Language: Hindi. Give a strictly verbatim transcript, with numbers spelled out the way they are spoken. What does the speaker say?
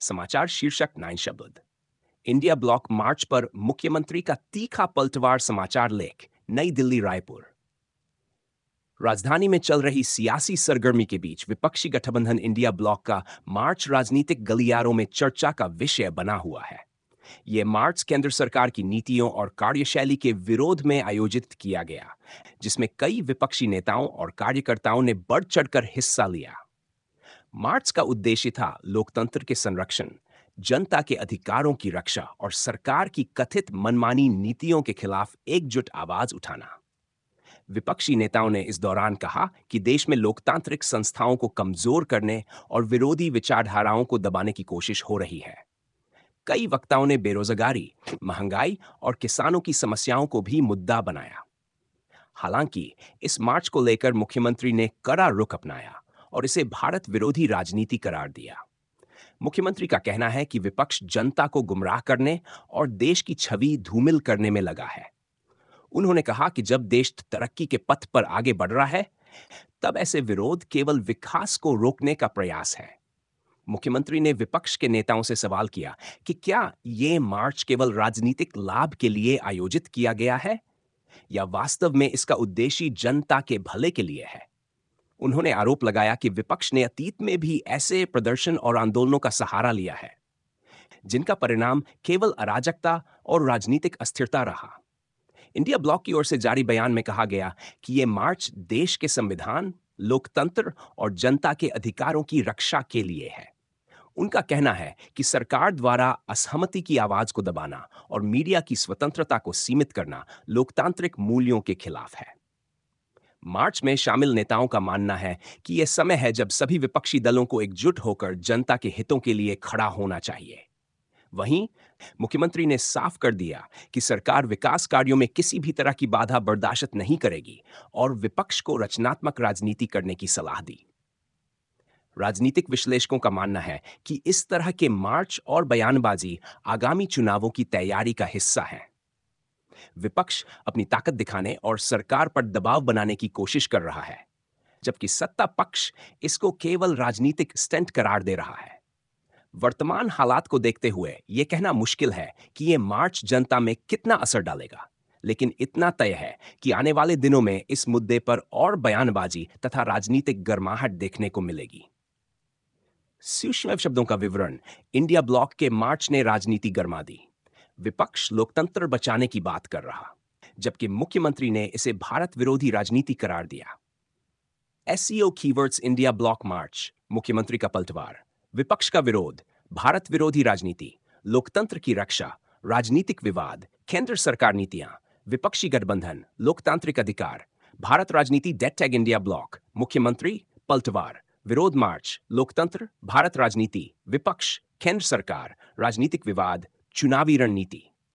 समाचार शीर्षक नाइन शब्द। इंडिया ब्लॉक मार्च पर मुख्यमंत्री का तीखा पलटवार। समाचार लेख नई दिल्ली रायपुर। राजधानी में चल रही सियासी सरगर्मी के बीच विपक्षी गठबंधन इंडिया ब्लॉक का मार्च राजनीतिक गलियारों में चर्चा का विषय बना हुआ है। ये मार्च केंद्र सरकार की नीतियों और कार्यशैली के विरोध में आयोजित किया गया, जिसमें कई विपक्षी नेताओं और कार्यकर्ताओं ने बढ़ चढ़कर हिस्सा लिया। मार्च का उद्देश्य था लोकतंत्र के संरक्षण, जनता के अधिकारों की रक्षा और सरकार की कथित मनमानी नीतियों के खिलाफ एकजुट आवाज उठाना। विपक्षी नेताओं ने इस दौरान कहा कि देश में लोकतांत्रिक संस्थाओं को कमजोर करने और विरोधी विचारधाराओं को दबाने की कोशिश हो रही है। कई वक्ताओं ने बेरोजगारी, महंगाई और किसानों की समस्याओं को भी मुद्दा बनाया। हालांकि इस मार्च को लेकर मुख्यमंत्री ने कड़ा रुख अपनाया और इसे भारत विरोधी राजनीति करार दिया। मुख्यमंत्री का कहना है कि विपक्ष जनता को गुमराह करने और देश की छवि धूमिल करने में लगा है। उन्होंने कहा कि जब देश तरक्की के पथ पर आगे बढ़ रहा है, तब ऐसे विरोध केवल विकास को रोकने का प्रयास है। मुख्यमंत्री ने विपक्ष के नेताओं से सवाल किया कि क्या ये मार्च केवल राजनीतिक लाभ के लिए आयोजित किया गया है या वास्तव में इसका उद्देश्य जनता के भले के लिए है। उन्होंने आरोप लगाया कि विपक्ष ने अतीत में भी ऐसे प्रदर्शन और आंदोलनों का सहारा लिया है, जिनका परिणाम केवल अराजकता और राजनीतिक अस्थिरता रहा। इंडिया ब्लॉक की ओर से जारी बयान में कहा गया कि यह मार्च देश के संविधान, लोकतंत्र और जनता के अधिकारों की रक्षा के लिए है। उनका कहना है कि सरकार द्वारा असहमति की आवाज को दबाना और मीडिया की स्वतंत्रता को सीमित करना लोकतांत्रिक मूल्यों के खिलाफ है। मार्च में शामिल नेताओं का मानना है कि यह समय है जब सभी विपक्षी दलों को एकजुट होकर जनता के हितों के लिए खड़ा होना चाहिए। वहीं मुख्यमंत्री ने साफ कर दिया कि सरकार विकास कार्यों में किसी भी तरह की बाधा बर्दाश्त नहीं करेगी और विपक्ष को रचनात्मक राजनीति करने की सलाह दी। राजनीतिक विश्लेषकों का मानना है कि इस तरह के मार्च और बयानबाजी आगामी चुनावों की तैयारी का हिस्सा है। विपक्ष अपनी ताकत दिखाने और सरकार पर दबाव बनाने की कोशिश कर रहा है, जबकि सत्ता पक्ष इसको केवल राजनीतिक स्टंट करार दे रहा है। वर्तमान हालात को देखते हुए यह कहना मुश्किल है कि यह मार्च जनता में कितना असर डालेगा, लेकिन इतना तय है कि आने वाले दिनों में इस मुद्दे पर और बयानबाजी तथा राजनीतिक गर्माहट देखने को मिलेगी। सूक्ष्म शब्दों का विवरण। इंडिया ब्लॉक के मार्च ने राजनीति गर्मा दी। विपक्ष लोकतंत्र बचाने की बात कर रहा, जबकि मुख्यमंत्री ने इसे भारत विरोधी राजनीति करार दिया। SEO keywords India bloc March, मुख्यमंत्री का पलटवार, विपक्ष का विरोध, भारत विरोधी राजनीति, लोकतंत्र की रक्षा, राजनीतिक विवाद, केंद्र सरकार नीतियां, विपक्षी गठबंधन, लोकतांत्रिक अधिकार, भारत राजनीति, डेट टैग इंडिया ब्लॉक, मुख्यमंत्री, पलटवार, विरोध मार्च, लोकतंत्र, भारत राजनीति, विपक्ष, केंद्र सरकार, राजनीतिक विवाद, चुनावी रणनीति।